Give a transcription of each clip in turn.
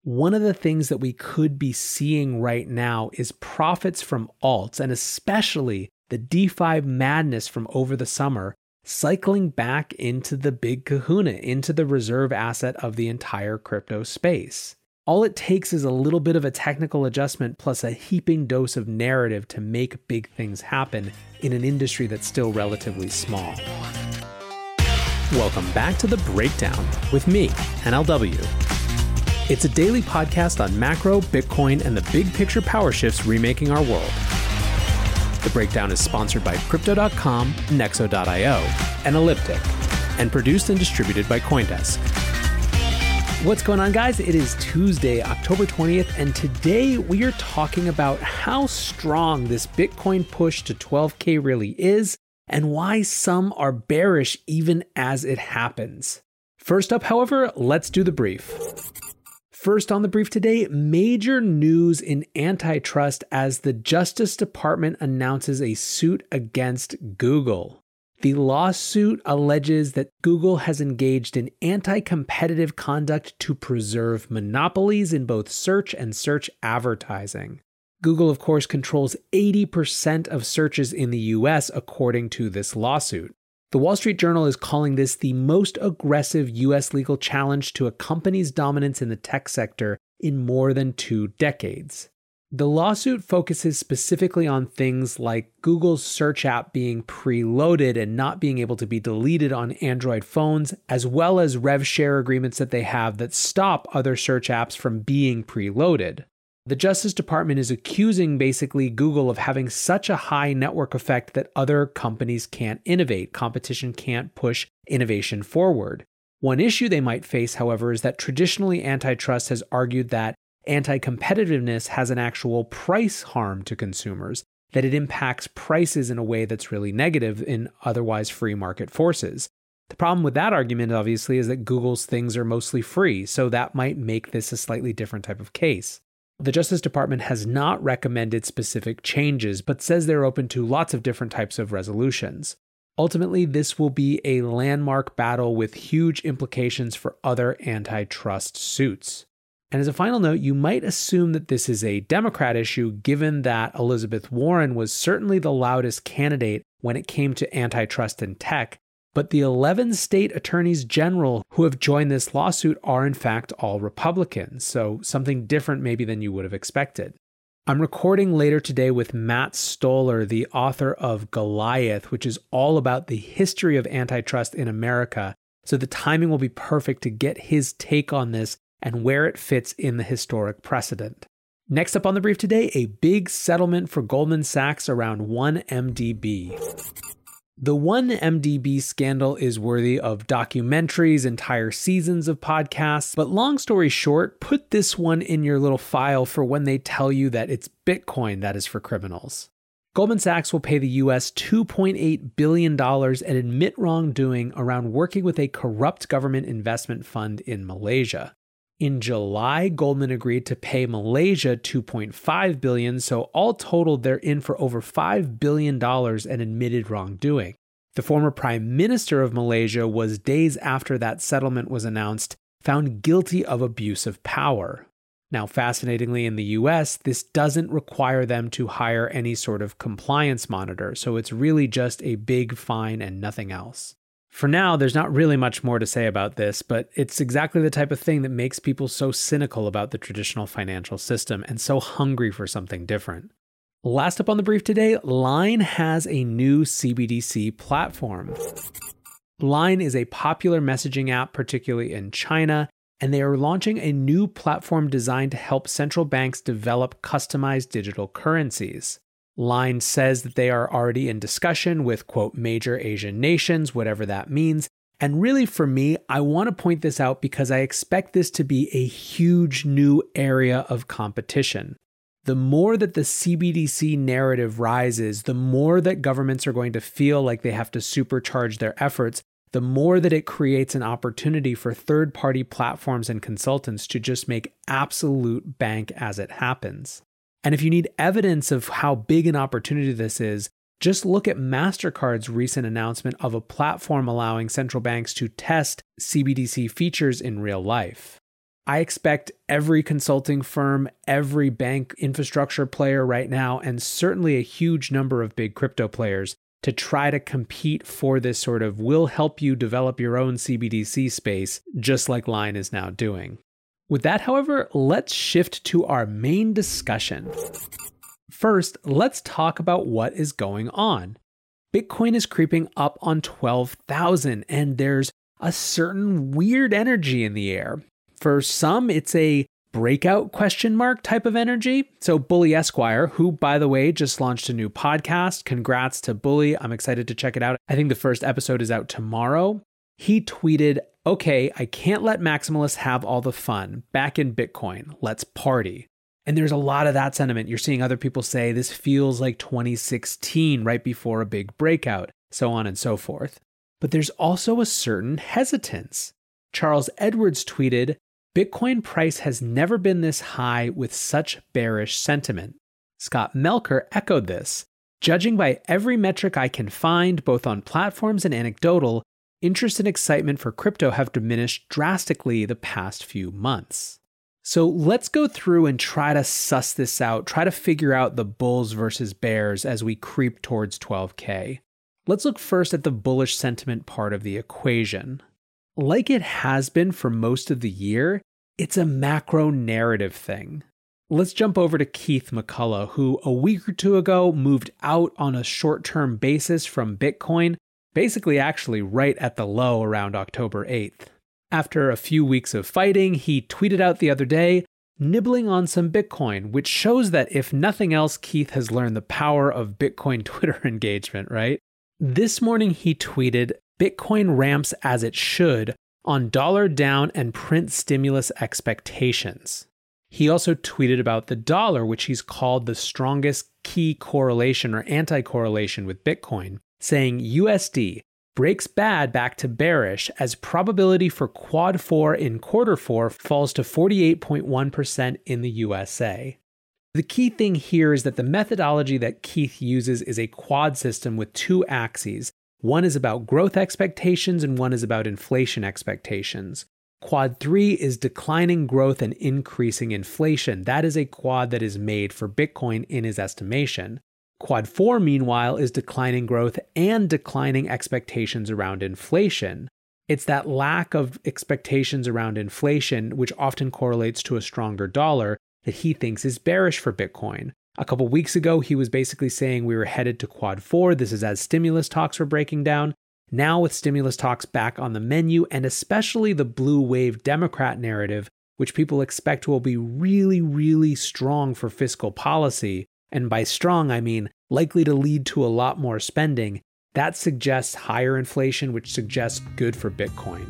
one of the things that we could be seeing right now is profits from alts, and especially the DeFi madness from over the summer, cycling back into the big kahuna, into the reserve asset of the entire crypto space. All it takes is a little bit of a technical adjustment plus a heaping dose of narrative to make big things happen in an industry that's still relatively small. Welcome back to The Breakdown with me, NLW. It's a daily podcast on macro, Bitcoin, and the big picture power shifts remaking our world. The Breakdown is sponsored by Crypto.com, Nexo.io, and Elliptic, and produced and distributed by CoinDesk. What's going on, guys? It is Tuesday, October 20th, and today we are talking about how strong this Bitcoin push to 12K really is, and why some are bearish even as it happens. First up, however, let's do the brief. First on the brief today, major news in antitrust as the Justice Department announces a suit against Google. The lawsuit alleges that Google has engaged in anti-competitive conduct to preserve monopolies in both search and search advertising. Google, of course, controls 80% of searches in the US, according to this lawsuit. The Wall Street Journal is calling this the most aggressive US legal challenge to a company's dominance in the tech sector in more than 2 decades. The lawsuit focuses specifically on things like Google's search app being preloaded and not being able to be deleted on Android phones, as well as rev share agreements that they have that stop other search apps from being preloaded. The Justice Department is accusing basically Google of having such a high network effect that other companies can't innovate. Competition can't push innovation forward. One issue they might face, however, is that traditionally antitrust has argued that anti-competitiveness has an actual price harm to consumers, that it impacts prices in a way that's really negative in otherwise free market forces. The problem with that argument, obviously, is that Google's things are mostly free, so that might make this a slightly different type of case. The Justice Department has not recommended specific changes, but says they're open to lots of different types of resolutions. Ultimately, this will be a landmark battle with huge implications for other antitrust suits. And as a final note, you might assume that this is a Democrat issue, given that Elizabeth Warren was certainly the loudest candidate when it came to antitrust in tech, but the 11 state attorneys general who have joined this lawsuit are in fact all Republicans, so something different maybe than you would have expected. I'm recording later today with Matt Stoller, the author of Goliath, which is all about the history of antitrust in America, so the timing will be perfect to get his take on this and where it fits in the historic precedent. Next up on the brief today, a big settlement for Goldman Sachs around 1MDB. The 1MDB scandal is worthy of documentaries, entire seasons of podcasts, but long story short, put this one in your little file for when they tell you that it's Bitcoin that is for criminals. Goldman Sachs will pay the US $2.8 billion and admit wrongdoing around working with a corrupt government investment fund in Malaysia. In July, Goldman agreed to pay Malaysia $2.5 billion, so all totaled they're in for over $5 billion and admitted wrongdoing. The former prime minister of Malaysia was, days after that settlement was announced, found guilty of abuse of power. Now, fascinatingly, in the US, this doesn't require them to hire any sort of compliance monitor, so it's really just a big fine and nothing else. For now, there's not really much more to say about this, but it's exactly the type of thing that makes people so cynical about the traditional financial system and so hungry for something different. Last up on the brief today, Line has a new CBDC platform. Line is a popular messaging app, particularly in China, and they are launching a new platform designed to help central banks develop customized digital currencies. Line says that they are already in discussion with, quote, major Asian nations, whatever that means. And really for me, I want to point this out because I expect this to be a huge new area of competition. The more that the CBDC narrative rises, the more that governments are going to feel like they have to supercharge their efforts, the more that it creates an opportunity for third-party platforms and consultants to just make absolute bank as it happens. And if you need evidence of how big an opportunity this is, just look at MasterCard's recent announcement of a platform allowing central banks to test CBDC features in real life. I expect every consulting firm, every bank infrastructure player right now, and certainly a huge number of big crypto players to try to compete for this sort of we'll help you develop your own CBDC space, just like Line is now doing. With that, however, let's shift to our main discussion. First, let's talk about what is going on. Bitcoin is creeping up on 12,000, and there's a certain weird energy in the air. For some, it's a breakout question mark type of energy. So Bully Esquire, who, by the way, just launched a new podcast. Congrats to Bully. I'm excited to check it out. I think the first episode is out tomorrow. He tweeted, "Okay, I can't let maximalists have all the fun. Back in Bitcoin. Let's party." And there's a lot of that sentiment. You're seeing other people say this feels like 2016, right before a big breakout, so on and so forth. But there's also a certain hesitance. Charles Edwards tweeted, "Bitcoin price has never been this high with such bearish sentiment." Scott Melker echoed this. "Judging by every metric I can find, both on platforms and anecdotal, interest and excitement for crypto have diminished drastically the past few months." So let's go through and try to suss this out, try to figure out the bulls versus bears as we creep towards 12K. Let's look first at the bullish sentiment part of the equation. Like it has been for most of the year, it's a macro narrative thing. Let's jump over to Keith McCullough, who a week or two ago moved out on a short-term basis from Bitcoin, basically actually right at the low around October 8th. After a few weeks of fighting, he tweeted out the other day, nibbling on some Bitcoin, which shows that if nothing else, Keith has learned the power of Bitcoin Twitter engagement, right? This morning he tweeted, "Bitcoin ramps as it should on dollar down and print stimulus expectations." He also tweeted about the dollar, which he's called the strongest key correlation or anti-correlation with Bitcoin, saying USD breaks bad back to bearish as probability for quad 4 in quarter 4 falls to 48.1% in the USA. The key thing here is that the methodology that Keith uses is a quad system with two axes. One is about growth expectations and one is about inflation expectations. Quad 3 is declining growth and increasing inflation. That is a quad that is made for Bitcoin in his estimation. Quad 4, meanwhile, is declining growth and declining expectations around inflation. It's that lack of expectations around inflation, which often correlates to a stronger dollar, that he thinks is bearish for Bitcoin. A couple weeks ago, he was basically saying we were headed to Quad 4. This is as stimulus talks were breaking down. Now with stimulus talks back on the menu, and especially the blue wave Democrat narrative, which people expect will be really, really strong for fiscal policy, and by strong, I mean likely to lead to a lot more spending, that suggests higher inflation, which suggests good for Bitcoin.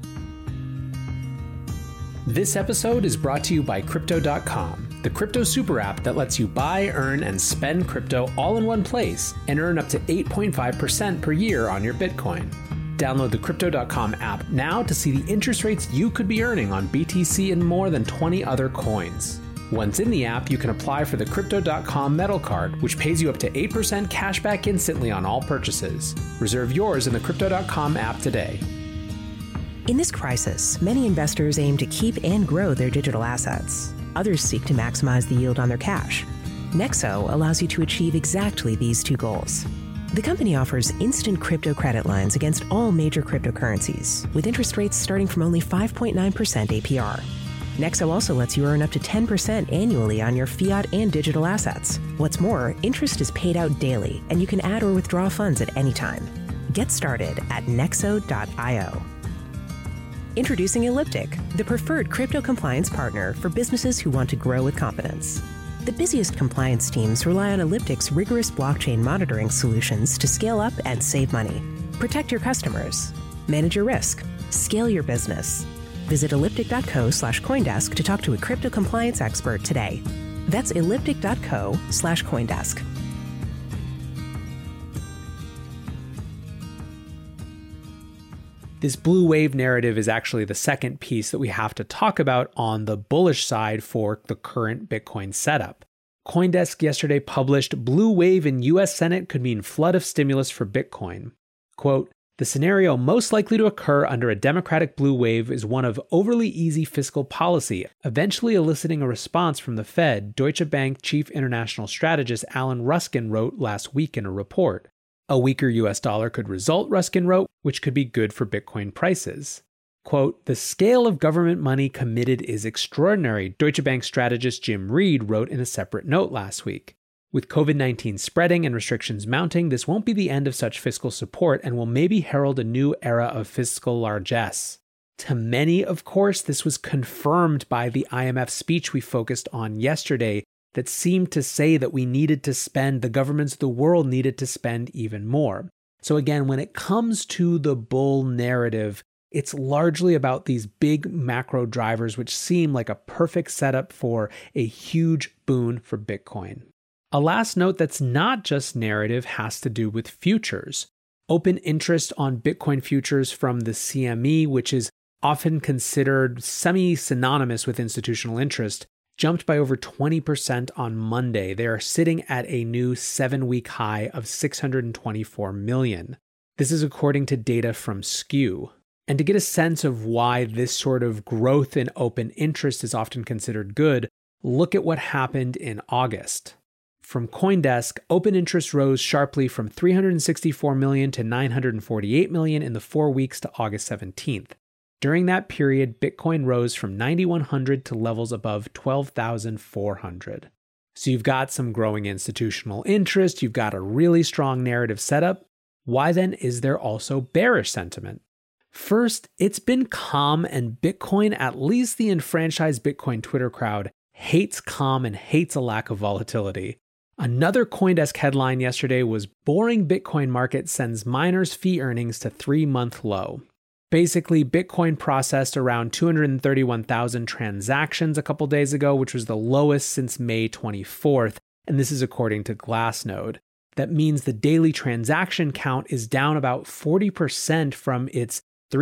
This episode is brought to you by Crypto.com, the crypto super app that lets you buy, earn, and spend crypto all in one place and earn up to 8.5% per year on your Bitcoin. Download the Crypto.com app now to see the interest rates you could be earning on BTC and more than 20 other coins. Once in the app, you can apply for the Crypto.com Metal Card, which pays you up to 8% cash back instantly on all purchases. Reserve yours in the Crypto.com app today. In this crisis, many investors aim to keep and grow their digital assets. Others seek to maximize the yield on their cash. Nexo allows you to achieve exactly these two goals. The company offers instant crypto credit lines against all major cryptocurrencies, with interest rates starting from only 5.9% APR. Nexo also lets you earn up to 10% annually on your fiat and digital assets. What's more, interest is paid out daily, and you can add or withdraw funds at any time. Get started at nexo.io. Introducing Elliptic, the preferred crypto compliance partner for businesses who want to grow with confidence. The busiest compliance teams rely on Elliptic's rigorous blockchain monitoring solutions to scale up and save money. Protect your customers. Manage your risk. Scale your business. Visit elliptic.co/Coindesk to talk to a crypto compliance expert today. That's elliptic.co/Coindesk. This blue wave narrative is actually the second piece that we have to talk about on the bullish side for the current Bitcoin setup. CoinDesk yesterday published blue wave in US Senate could mean flood of stimulus for Bitcoin. Quote, The scenario most likely to occur under a Democratic blue wave is one of overly easy fiscal policy, eventually eliciting a response from the Fed, Deutsche Bank chief international strategist Alan Ruskin wrote last week in a report. A weaker US dollar could result, Ruskin wrote, which could be good for Bitcoin prices. Quote, "The scale of government money committed is extraordinary," Deutsche Bank strategist Jim Reed wrote in a separate note last week. With COVID-19 spreading and restrictions mounting, this won't be the end of such fiscal support and will maybe herald a new era of fiscal largesse. To many, of course, this was confirmed by the IMF speech we focused on yesterday that seemed to say that we needed to spend, the governments of the world needed to spend even more. So again, when it comes to the bull narrative, it's largely about these big macro drivers which seem like a perfect setup for a huge boon for Bitcoin. A last note that's not just narrative has to do with futures. Open interest on Bitcoin futures from the CME, which is often considered semi-synonymous with institutional interest, jumped by over 20% on Monday. They are sitting at a new 7-week high of 624 million. This is according to data from Skew. And to get a sense of why this sort of growth in open interest is often considered good, look at what happened in August. From CoinDesk, open interest rose sharply from 364 million to 948 million in the 4 weeks to August 17th. During that period, Bitcoin rose from 9,100 to levels above 12,400. So you've got some growing institutional interest, you've got a really strong narrative setup. Why then is there also bearish sentiment? First, it's been calm, and Bitcoin, at least the enfranchised Bitcoin Twitter crowd, hates calm and hates a lack of volatility. Another CoinDesk headline yesterday was boring Bitcoin market sends miners' fee earnings to 3-month low. Basically, Bitcoin processed around 231,000 transactions a couple days ago, which was the lowest since May 24th, and this is according to Glassnode. That means the daily transaction count is down about 40% from its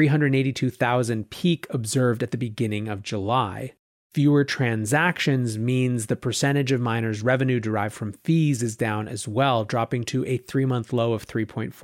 382,000 peak observed at the beginning of July. Fewer transactions means the percentage of miners' revenue derived from fees is down as well, dropping to a 3-month low of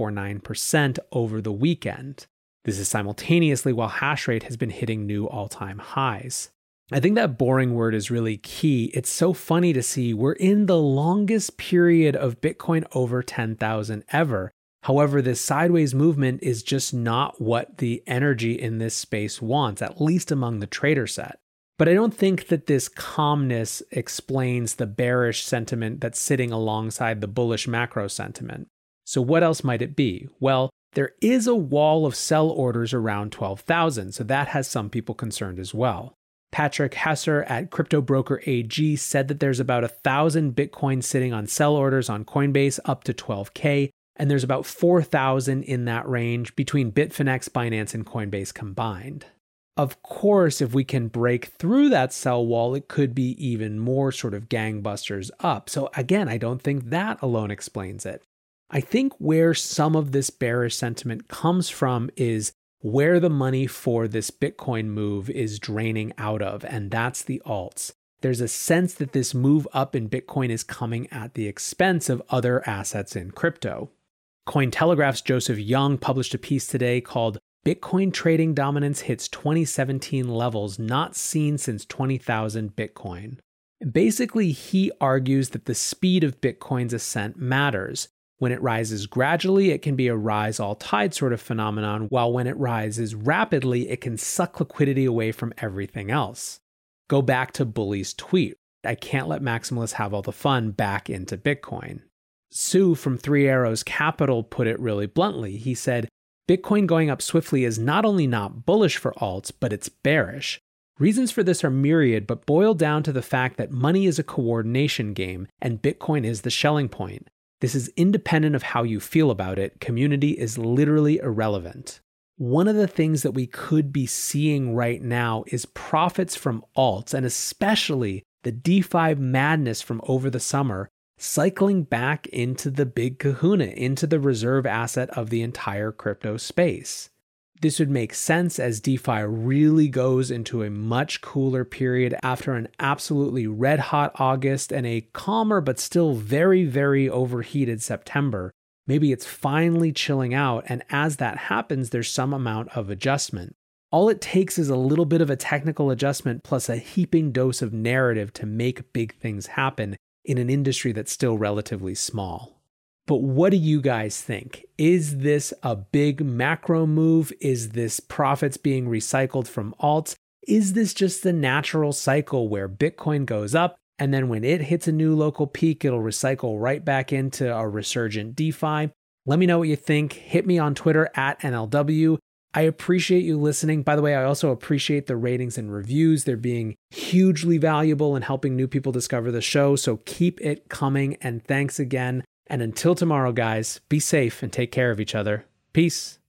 3.49% over the weekend. This is simultaneously while hash rate has been hitting new all-time highs. I think that boring word is really key. It's so funny to see we're in the longest period of Bitcoin over 10,000 ever. However, this sideways movement is just not what the energy in this space wants, at least among the trader set. But I don't think that this calmness explains the bearish sentiment that's sitting alongside the bullish macro sentiment. So what else might it be? Well, there is a wall of sell orders around 12,000, so that has some people concerned as well. Patrick Hesser at Crypto Broker AG said that there's about 1,000 Bitcoin sitting on sell orders on Coinbase up to 12K, and there's about 4,000 in that range between Bitfinex, Binance, and Coinbase combined. Of course, if we can break through that sell wall, it could be even more sort of gangbusters up. So again, I don't think that alone explains it. I think where some of this bearish sentiment comes from is where the money for this Bitcoin move is draining out of, and that's the alts. There's a sense that this move up in Bitcoin is coming at the expense of other assets in crypto. Cointelegraph's Joseph Young published a piece today called Bitcoin Trading Dominance Hits 2017 Levels Not Seen Since 20,000 Bitcoin. And basically, he argues that the speed of Bitcoin's ascent matters. When it rises gradually, it can be a rise all tide sort of phenomenon, while when it rises rapidly, it can suck liquidity away from everything else. Go back to Bully's tweet, "I can't let maximalists have all the fun," back into Bitcoin. Sue from Three Arrows Capital put it really bluntly. He said, Bitcoin going up swiftly is not only not bullish for alts, but it's bearish. Reasons for this are myriad, but boil down to the fact that money is a coordination game, and Bitcoin is the Schelling point. This is independent of how you feel about it. Community is literally irrelevant. One of the things that we could be seeing right now is profits from alts, and especially the DeFi madness from over the summer, cycling back into the big kahuna, into the reserve asset of the entire crypto space. This would make sense as DeFi really goes into a much cooler period after an absolutely red-hot August and a calmer but still very, very overheated September. Maybe it's finally chilling out, and as that happens, there's some amount of adjustment. All it takes is a little bit of a technical adjustment plus a heaping dose of narrative to make big things happen in an industry that's still relatively small. But what do you guys think? Is this a big macro move? Is this profits being recycled from alts? Is this just the natural cycle where Bitcoin goes up and then when it hits a new local peak, it'll recycle right back into a resurgent DeFi? Let me know what you think. Hit me on Twitter at NLW. I appreciate you listening. By the way, I also appreciate the ratings and reviews. They're being hugely valuable in helping new people discover the show. So keep it coming. And thanks again. And until tomorrow, guys, be safe and take care of each other. Peace.